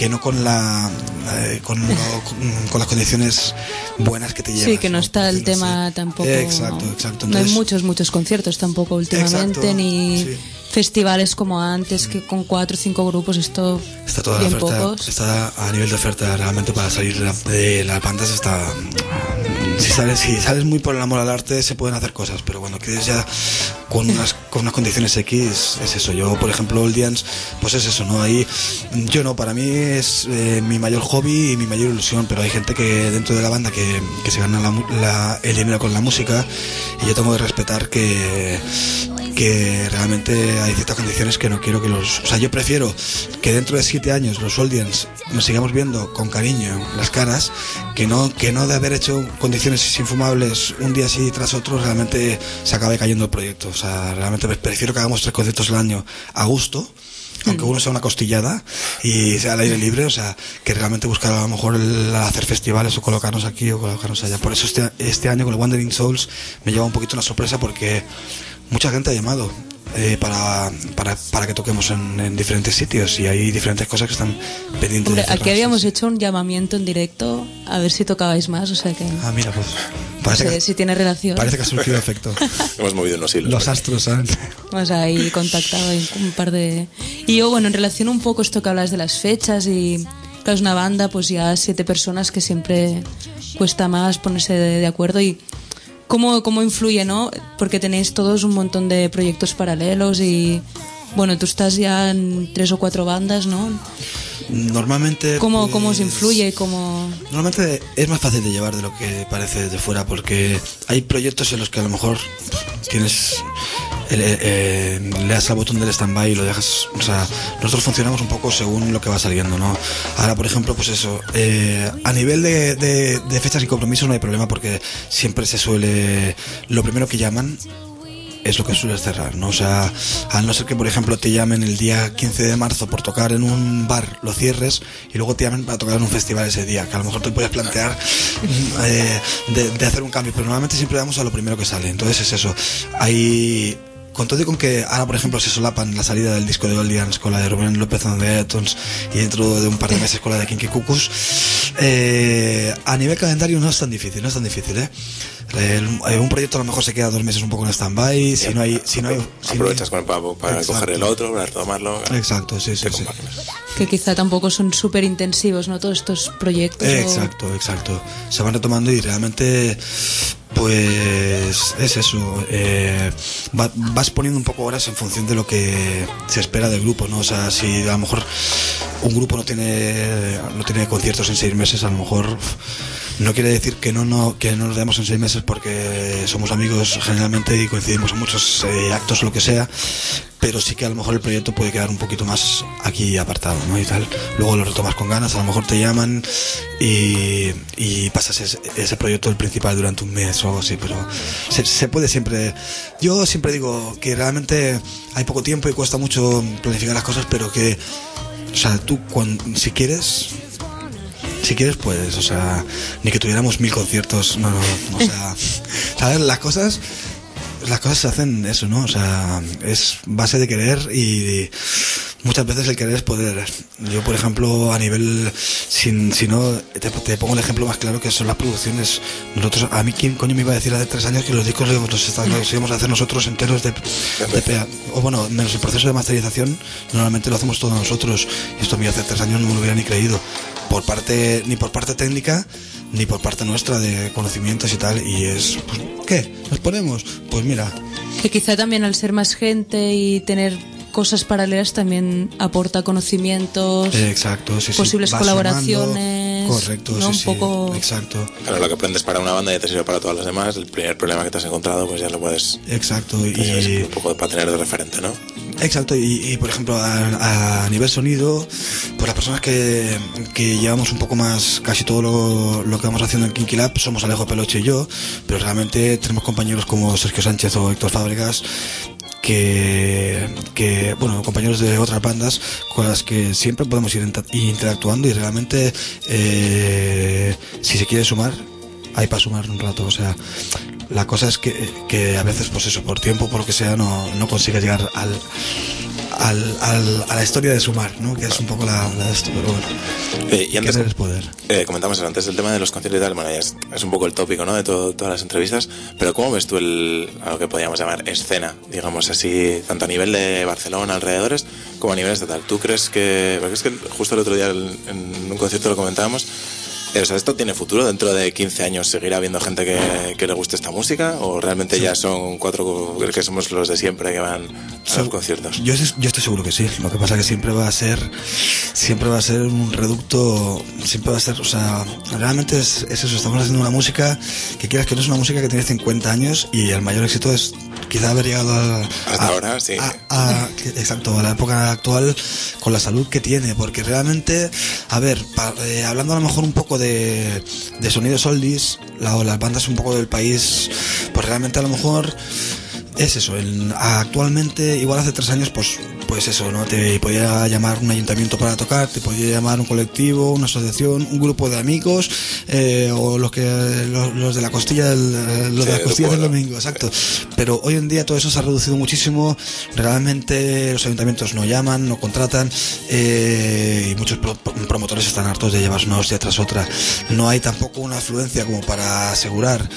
[SPEAKER 6] condiciones buenas que te llevas.
[SPEAKER 5] Sí, que no está el tema tampoco.
[SPEAKER 6] Exacto. Entonces,
[SPEAKER 5] no hay muchos conciertos tampoco últimamente,
[SPEAKER 6] exacto,
[SPEAKER 5] ni
[SPEAKER 6] sí.
[SPEAKER 5] Festivales como antes, que con 4 o 5 grupos esto
[SPEAKER 6] está toda
[SPEAKER 5] bien
[SPEAKER 6] la oferta,
[SPEAKER 5] pocos.
[SPEAKER 6] está a nivel de oferta realmente para salir de las bandas. Está, si sales muy por el amor al arte se pueden hacer cosas, pero cuando quedes ya con unas condiciones X, es eso. Yo, por ejemplo, Oldians, pues es eso, ¿no? Ahí yo no, para mí es mi mayor hobby y mi mayor ilusión, pero hay gente que dentro de la banda que se gana el dinero con la música, y yo tengo que respetar que realmente hay ciertas condiciones que no quiero que o sea, yo prefiero que dentro de 7 años los Oldians nos sigamos viendo con cariño las caras, que no de haber hecho condiciones infumables un día así tras otro, realmente se acabe cayendo el proyecto. O sea, realmente prefiero que hagamos 3 conciertos al año a gusto, aunque uno sea una costillada y sea al aire libre, o sea, que realmente buscar a lo mejor hacer festivales o colocarnos aquí o colocarnos allá. Por eso este año con el Wandering Souls me lleva un poquito una sorpresa, porque mucha gente ha llamado para que toquemos en diferentes sitios, y hay diferentes cosas que están pendientes.
[SPEAKER 5] Hombre,
[SPEAKER 6] de cerrar.
[SPEAKER 5] aquí habíamos hecho un llamamiento en directo a ver si tocabais más, o sea que...
[SPEAKER 6] Ah, mira, pues
[SPEAKER 5] No sé si tiene relación.
[SPEAKER 6] Parece que ha surgido efecto.
[SPEAKER 3] Hemos movido unos hilos.
[SPEAKER 6] Los astros, ¿sabes?
[SPEAKER 5] Pues ahí contactado un par de... Y yo, bueno, en relación un poco esto que hablas de las fechas, y claro, es una banda, pues ya 7 personas, que siempre cuesta más ponerse de acuerdo. Y cómo influye, ¿no? Porque tenéis todos un montón de proyectos paralelos y... Bueno, tú estás ya en 3 o 4 bandas, ¿no?
[SPEAKER 6] Normalmente...
[SPEAKER 5] ¿Cómo os influye?
[SPEAKER 6] Normalmente es más fácil de llevar de lo que parece desde fuera, porque hay proyectos en los que a lo mejor tienes... le das al botón del stand-by y lo dejas... O sea, nosotros funcionamos un poco según lo que va saliendo, ¿no? Ahora, por ejemplo, pues eso, a nivel de fechas y compromisos no hay problema, porque siempre se suele... Lo primero que llaman es lo que sueles cerrar, ¿no? O sea, al no ser que, por ejemplo, te llamen el día 15 de marzo por tocar en un bar, lo cierres, y luego te llamen para tocar en un festival ese día, que a lo mejor te puedes plantear de hacer un cambio, pero normalmente siempre damos a lo primero que sale. Entonces es eso. Hay... Con todo y con que ahora, por ejemplo, se solapan la salida del disco de Oldians con la de Rubén López and the Etons, y dentro de un par de meses con la de Kinky Cuckoos, A nivel calendario no es tan difícil, ¿eh? Un proyecto a lo mejor se queda 2 meses un poco en stand-by, si no hay
[SPEAKER 3] aprovechas con el pavo para coger el otro, para retomarlo.
[SPEAKER 6] Exacto, sí.
[SPEAKER 5] Que quizá tampoco son súper intensivos, ¿no? Todos estos proyectos.
[SPEAKER 6] Exacto. Se van retomando y realmente, pues es eso. Vas poniendo un poco horas en función de lo que se espera del grupo, ¿no? O sea, si a lo mejor un grupo no tiene conciertos en 6 meses, a lo mejor no quiere decir que no nos veamos en 6 meses, porque somos amigos generalmente y coincidimos en muchos actos o lo que sea, pero sí que a lo mejor el proyecto puede quedar un poquito más aquí apartado, ¿no? Y tal. Luego lo retomas con ganas, a lo mejor te llaman y pasas ese proyecto el principal durante un mes o algo así, pero se puede siempre. Yo siempre digo que realmente hay poco tiempo y cuesta mucho planificar las cosas, pero que, o sea, tú si quieres puedes, o sea, ni que tuviéramos 1000 conciertos, no, o sea, ¿sabes? Las cosas se hacen eso, ¿no? O sea, es base de querer y muchas veces el querer es poder. Yo, por ejemplo, a nivel, si no, te pongo el ejemplo más claro, que son las producciones. A mí, ¿quién coño me iba a decir hace 3 años que los discos los íbamos a hacer nosotros enteros de PA? O bueno, menos el proceso de masterización, normalmente lo hacemos todos nosotros. Y esto a mí hace 3 años no me lo hubiera ni creído. Ni por parte técnica, ni por parte nuestra de conocimientos y tal. Y es, pues, ¿qué? ¿Nos ponemos? Pues mira.
[SPEAKER 5] Que quizá también al ser más gente y tener cosas paralelas también aporta conocimientos.
[SPEAKER 6] Exacto, sí,
[SPEAKER 5] posibles colaboraciones.
[SPEAKER 6] Correcto,
[SPEAKER 5] ¿no?
[SPEAKER 6] sí,
[SPEAKER 5] un poco.
[SPEAKER 6] Exacto.
[SPEAKER 3] Claro, lo que aprendes para una banda ya te sirve para todas las demás. El primer problema que te has encontrado, pues ya lo puedes.
[SPEAKER 6] Exacto,
[SPEAKER 3] y un poco para tener de referente, ¿no?
[SPEAKER 6] Exacto, y por ejemplo, a nivel sonido, pues las personas que llevamos un poco más casi todo lo que vamos haciendo en Kinky Lab somos Alejo Peloche y yo, pero realmente tenemos compañeros como Sergio Sánchez o Héctor Fábregas, que bueno, compañeros de otras bandas con las que siempre podemos ir interactuando, y realmente si se quiere sumar, hay para sumar un rato. O sea, la cosa es que a veces, pues eso, por tiempo, por lo que sea, no consigues llegar a la historia de sumar, ¿no? Que es un poco la de esto, pero bueno.
[SPEAKER 3] Y antes
[SPEAKER 6] querer es poder.
[SPEAKER 3] Comentamos antes del tema de los conciertos y tal. Bueno, ya es un poco el tópico, ¿no? De todas las entrevistas. Pero ¿cómo ves tú a lo que podríamos llamar escena, digamos así, tanto a nivel de Barcelona, alrededores, como a nivel estatal? ¿Tú crees que...? Porque es que justo el otro día en un concierto lo comentábamos. O sea, ¿esto tiene futuro? ¿Dentro de 15 años seguirá habiendo gente que le guste esta música? ¿O realmente ya son 4 que somos los de siempre que van a los conciertos?
[SPEAKER 6] Yo estoy seguro que sí. Lo que pasa es que siempre va a ser un reducto, siempre va a ser, o sea, realmente es eso. Estamos haciendo una música que, quieras que no, es una música que tiene 50 años y el mayor éxito es quizá haber llegado
[SPEAKER 3] hasta ahora, sí.
[SPEAKER 6] Exacto, a la época actual, con la salud que tiene, porque realmente, a ver, hablando a lo mejor un poco de sonidos oldies, las bandas un poco del país, pues realmente a lo mejor es eso. Actualmente, igual hace 3 años, pues eso, ¿no? Te podía llamar un ayuntamiento para tocar, te podía llamar un colectivo, una asociación, un grupo de amigos, o los de la costilla, los de las costillas del domingo, exacto. Pero hoy en día todo eso se ha reducido muchísimo. Realmente los ayuntamientos no llaman, no contratan, y muchos promotores están hartos de llevarse una hostia tras otra. No hay tampoco una afluencia como para asegurar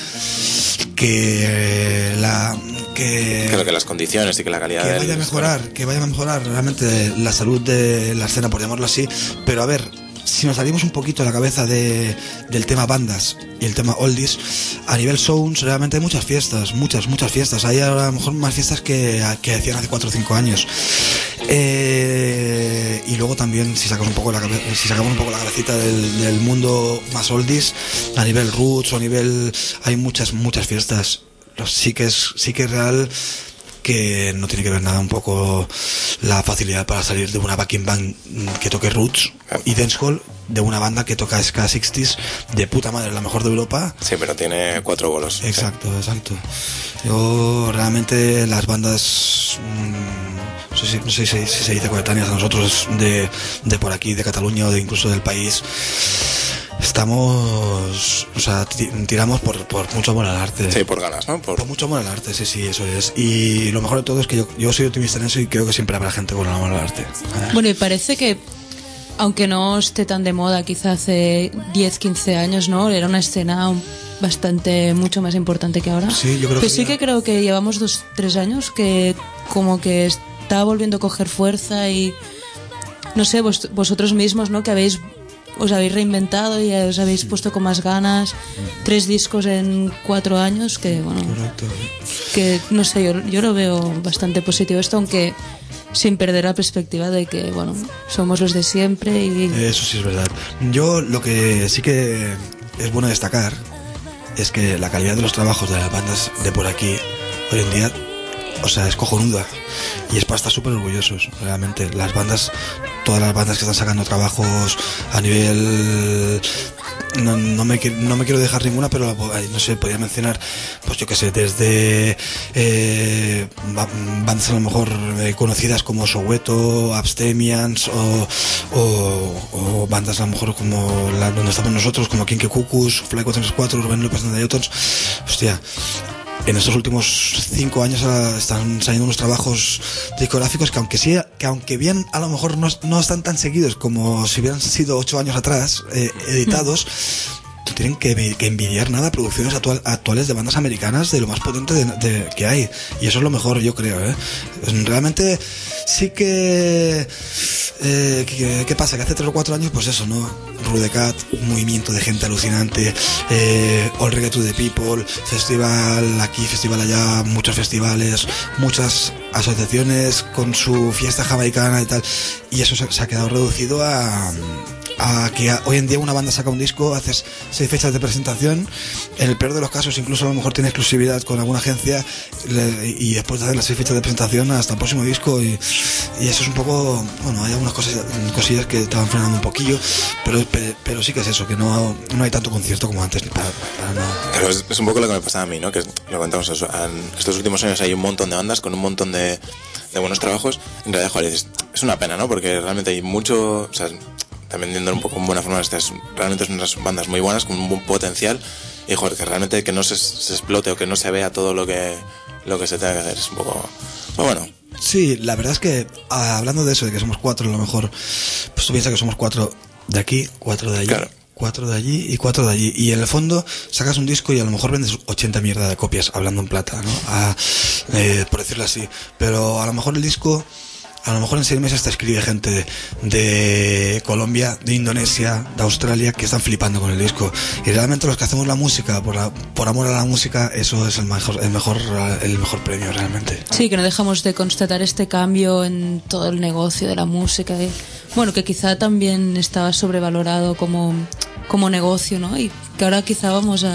[SPEAKER 6] que
[SPEAKER 3] las condiciones y que la calidad
[SPEAKER 6] que vaya a mejorar realmente la salud de la escena, por llamarlo así. Pero a ver, si nos salimos un poquito de la cabeza del tema bandas y el tema oldies, a nivel sounds realmente hay muchas fiestas. Hay a lo mejor más fiestas que hacían hace 4 o 5 años. Y luego también, si sacamos un poco la cabecita del mundo más oldies, a nivel roots o a nivel, hay muchas fiestas. Sí que es real que no tiene que ver nada un poco la facilidad para salir de una backing band que toque roots y dancehall, de una banda que toca ska 60s de puta madre, la mejor de Europa.
[SPEAKER 3] Sí, pero tiene 4 bolos.
[SPEAKER 6] Exacto. Yo realmente las bandas, no sé si se dice coetáneas a nosotros, de por aquí, de Cataluña o de incluso del país, estamos, o sea, tiramos por mucho amor al arte.
[SPEAKER 3] Sí, por ganas, ¿no?
[SPEAKER 6] Por mucho amor al arte, sí, eso es. Y lo mejor de todo es que yo soy optimista en eso y creo que siempre habrá gente con amor al arte.
[SPEAKER 5] Bueno, y parece que aunque no esté tan de moda, quizá hace 10, 15 años, ¿no? Era una escena mucho más importante que ahora.
[SPEAKER 6] Sí, yo creo
[SPEAKER 5] Pero sí que creo que llevamos 2, 3 años que como que está volviendo a coger fuerza y no sé, vosotros mismos, ¿no? Que os habéis reinventado y os habéis puesto con más ganas. 3 discos en 4 años, que bueno,
[SPEAKER 6] Correcto.
[SPEAKER 5] que no sé, yo lo veo bastante positivo esto, aunque sin perder la perspectiva de que, bueno, somos los de siempre y...
[SPEAKER 6] Eso sí es verdad. Yo lo que sí que es bueno destacar es que la calidad de los trabajos de las bandas de por aquí hoy en día, o sea, es cojonuda y es para estar súper orgullosos, realmente. Las bandas, todas las bandas que están sacando trabajos a nivel... No me quiero dejar ninguna, pero no sé, podría mencionar, pues yo que sé, desde bandas a lo mejor conocidas como Soweto, Abstemians o bandas a lo mejor como donde estamos nosotros, como Kinky Cucus, Fly 434, Rubén López de Newtons. Hostia, en estos últimos 5 años están saliendo unos trabajos discográficos que aunque bien a lo mejor no están tan seguidos como si hubieran sido 8 años atrás editados, no tienen que envidiar nada producciones actuales de bandas americanas de lo más potente que hay, y eso es lo mejor, yo creo, ¿eh? Realmente sí que ¿qué pasa? Que hace 3 o 4 años, pues eso, ¿no? Rudecat, un movimiento de gente alucinante, All Reggae to the People, festival aquí, festival allá, muchos festivales, muchas asociaciones con su fiesta jamaicana y tal, y eso se ha quedado reducido a que hoy en día una banda saca un disco, haces 6 fechas de presentación, en el peor de los casos incluso a lo mejor tiene exclusividad con alguna agencia y después de hacer las 6 fechas de presentación hasta el próximo disco y eso es un poco, bueno, hay algunas cosillas que estaban frenando un poquillo, pero sí que es eso, que no hay tanto concierto como antes para nada.
[SPEAKER 3] Pero es un poco lo que me pasaba a mí, ¿no? Que lo contamos eso. En estos últimos años hay un montón de bandas con un montón de buenos trabajos. En realidad, joder, es una pena, ¿no? Porque realmente hay mucho, o sea, también viendo un poco en buena forma, realmente son unas bandas muy buenas con un buen potencial y joder, que realmente que no se explote o que no se vea todo lo que se tenga que hacer es un poco, pues bueno.
[SPEAKER 6] Sí, la verdad es que hablando de eso, de que somos 4 a lo mejor, pues tú piensas que somos 4 de aquí, 4 de allí, claro, 4 de allí y 4 de allí, y en el fondo sacas un disco y a lo mejor vendes 80 mierda de copias, hablando en plata, ¿no? Por decirlo así, pero a lo mejor el disco, a lo mejor en 6 meses te escribe gente de Colombia, de Indonesia, de Australia, que están flipando con el disco. Y realmente los que hacemos la música por amor a la música, eso es el mejor premio realmente.
[SPEAKER 5] Sí, que no dejamos de constatar este cambio en todo el negocio de la música. Bueno, que quizá también estaba sobrevalorado como negocio, ¿no? Y que ahora quizá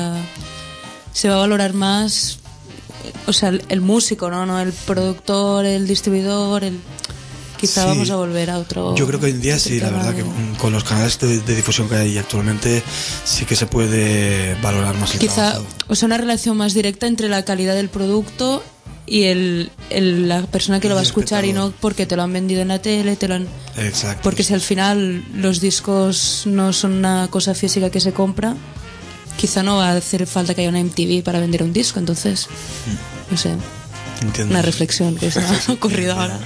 [SPEAKER 5] se va a valorar más, o sea, el músico, ¿no? El productor, el distribuidor, quizá sí, vamos a volver a otro.
[SPEAKER 6] Yo creo que hoy en día sí, la verdad, que con los canales de difusión que hay actualmente sí que se puede valorar más el trabajo.
[SPEAKER 5] Quizá, o sea, una relación más directa entre la calidad del producto y la persona que lo va a escuchar, y no porque te lo han vendido en la tele,
[SPEAKER 6] Exacto.
[SPEAKER 5] Porque si al final los discos no son una cosa física que se compra, quizá no va a hacer falta que haya una MTV para vender un disco, entonces no sé. Entiendo. Una reflexión que se me ha ocurrido ahora.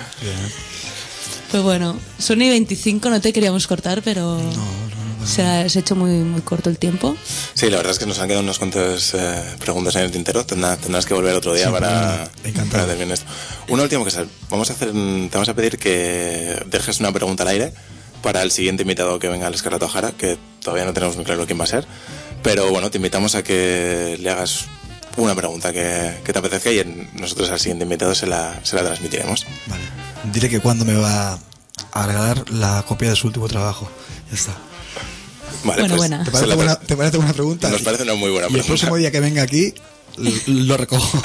[SPEAKER 5] Pues bueno, son y 25, no te queríamos cortar, pero se ha hecho muy, muy corto el tiempo.
[SPEAKER 3] Sí, la verdad es que nos han quedado unas cuantas preguntas en el tintero. Tendrás que volver otro día sí, para terminar esto. Una última cosa, te vamos a pedir que dejes una pregunta al aire para el siguiente invitado que venga al Escarlata O'Hara, que todavía no tenemos muy claro quién va a ser, pero bueno, te invitamos a que le hagas una pregunta que te apetezca y nosotros al siguiente invitado se la transmitiremos.
[SPEAKER 6] Vale. Diré que cuando me va a regalar la copia de su último trabajo. Ya está.
[SPEAKER 3] Vale,
[SPEAKER 5] bueno,
[SPEAKER 3] pues,
[SPEAKER 5] buena.
[SPEAKER 6] ¿Te parece buena pregunta?
[SPEAKER 3] Nos parece una muy buena pregunta.
[SPEAKER 6] Y el próximo día que venga aquí lo recojo.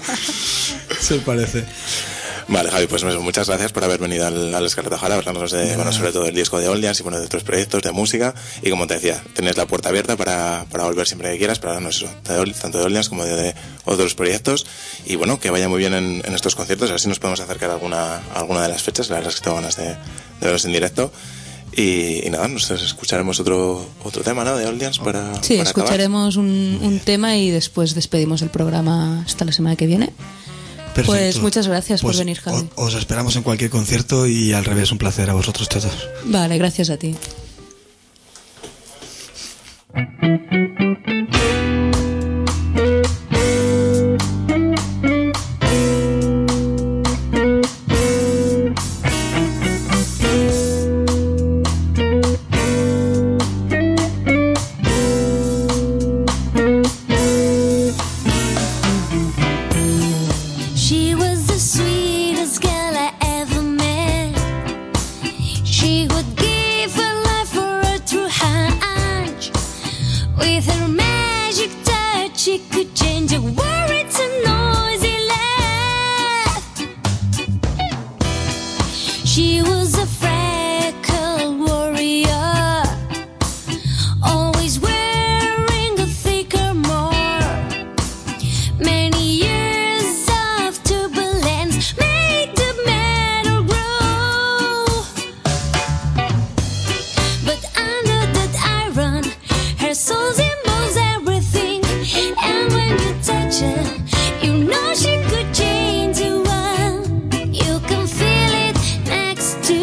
[SPEAKER 6] Se me parece.
[SPEAKER 3] Vale, Javi, pues muchas gracias por haber venido al Escarlata O'Hara a hablarnos sobre todo del disco de Old Dance y de otros proyectos de música. Y como te decía, tenés la puerta abierta para volver siempre que quieras, para hablarnos eso, tanto de Old Dance como de otros proyectos. Y bueno, que vaya muy bien en estos conciertos, a ver si nos podemos acercar a alguna de las fechas. La verdad es que tengo ganas de verlos en directo. Y nada, nos escucharemos otro tema, ¿no? De Old Dance para
[SPEAKER 5] escucharemos un tema y después despedimos el programa hasta la semana que viene.
[SPEAKER 6] Perfecto.
[SPEAKER 5] Pues muchas gracias
[SPEAKER 6] Pues
[SPEAKER 5] por venir, Javi.
[SPEAKER 6] Os esperamos en cualquier concierto y al revés, un placer a vosotros todos.
[SPEAKER 5] Vale, gracias a ti.
[SPEAKER 7] She was the sweetest girl I ever met. She would give her life for a true hunch. With her magic touch, she could change a worry to noisy laugh. She was a freckled warrior, always wearing a thicker more. Many years of turbulence made the metal grow. But under that iron, her soul's involves everything. And when you touch her, you know she could change the world. You can feel it next to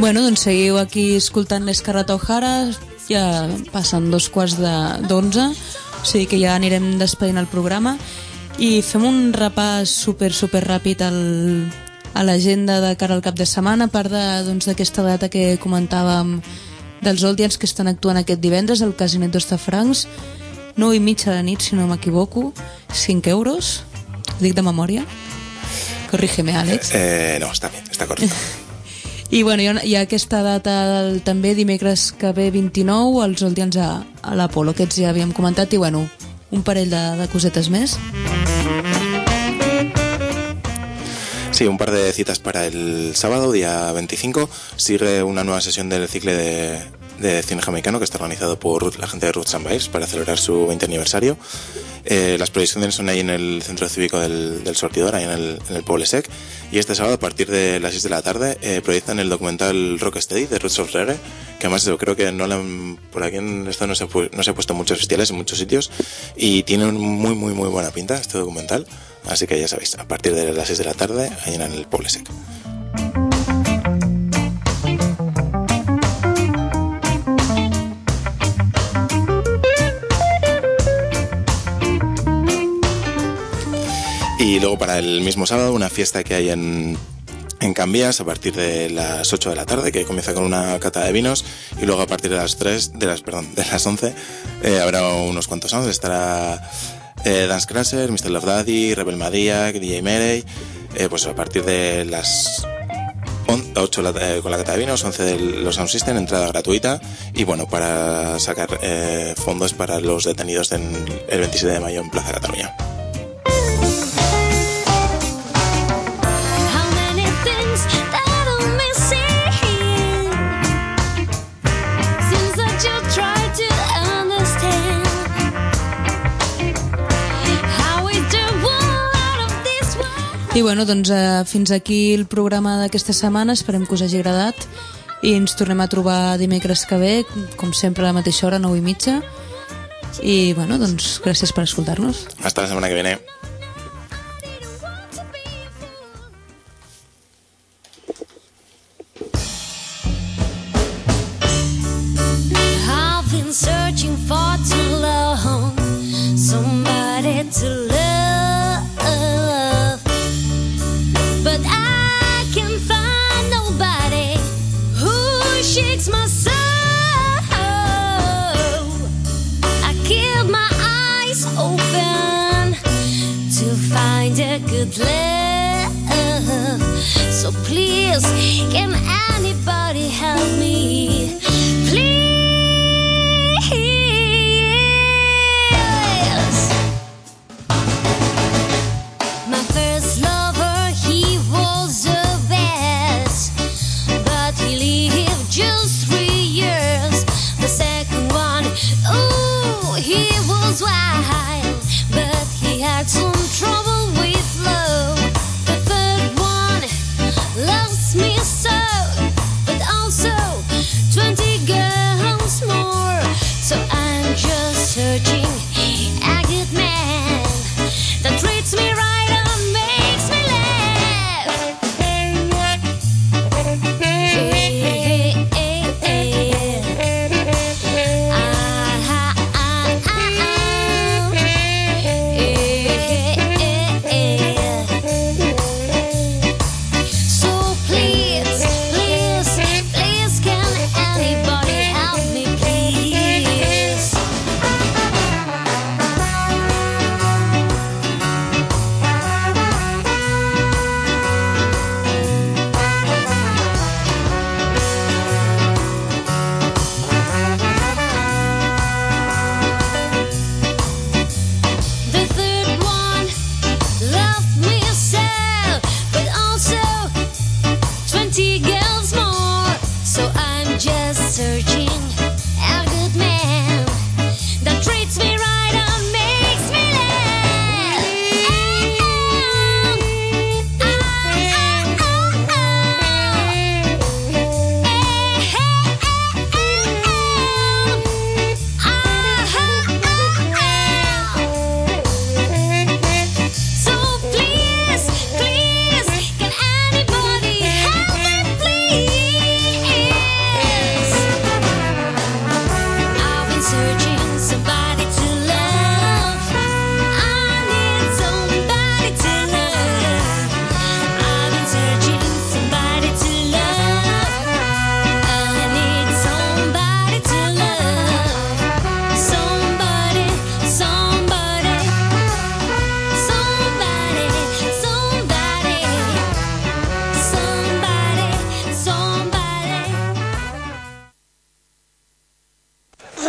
[SPEAKER 5] Bueno, doncs seguiu aquí escoltant l'Escarlata O'Hara, ja passen 11:15, o sigui que ja anirem despedint el programa i fem un repàs super ràpid a l'agenda de cara al cap de setmana, a part d'aquesta data que comentàvem dels Oldians que estan actuant aquest divendres al Casinet d'Hostafrancs, 9:30 de la nit, si no m'equivoco, 5 euros, ho dic de memòria, corrígeme, Àlex.
[SPEAKER 3] No, està bé, està correcte.
[SPEAKER 5] I bueno, hi ha aquesta data també dimecres que ve 29 els Oldians a l'Apolo, aquests ja havíem comentat, i bueno, un parell de cosetes més.
[SPEAKER 3] Sí, un par de citas para el sábado, día 25. Sigue una nueva sesión del ciclo de cine jamaicano que está organizado por la gente de Roots and Vibes para celebrar su 20 aniversario. Las proyecciones son ahí en el centro cívico del Sortidor, ahí en el Poble Sec. Y este sábado, a partir de las 6 de la tarde, proyectan el documental Rocksteady de Roots of Reggae, que además yo creo que por aquí en esto no se ha puesto en muchos festivales, en muchos sitios, y tiene muy buena pinta este documental. Así que ya sabéis, a partir de las 6 de la tarde, ahí en el Poble Sec. Y luego para el mismo sábado, una fiesta que hay en Cambias a partir de las 8 de la tarde, que comienza con una cata de vinos, y luego a partir de las 11 habrá unos cuantos sounds. Estará Dance Crasher, Mr. Love Daddy, Rebel Madiak, DJ Merey, pues a partir de las 8 con la cata de vinos, 11 de los Sound System, entrada gratuita, y bueno, para sacar fondos para los detenidos el 27 de mayo en Plaza Cataluña.
[SPEAKER 5] I bueno, doncs fins aquí el programa d'aquesta setmana, esperem que us hagi agradat i ens tornem a trobar dimecres que ve, com sempre a la mateixa hora, 9:30, i bueno, doncs gràcies per escoltar-nos.
[SPEAKER 3] Hasta la setmana que viene.
[SPEAKER 7] I've been searching for too long, somebody to love. But I can find nobody who shakes my soul. I keep my eyes open to find a good love. So please, can anybody help me? Please. My first lover, he was the best, but he lived just 3 years. The second one, ooh, he was wild, but he had some trouble with love. The third one loves me so.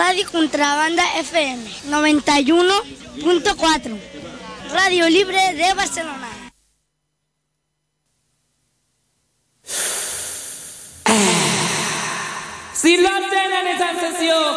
[SPEAKER 8] Radio Contrabanda FM 91.4. Radio Libre de Barcelona.
[SPEAKER 9] Si lo tienen esa sesión.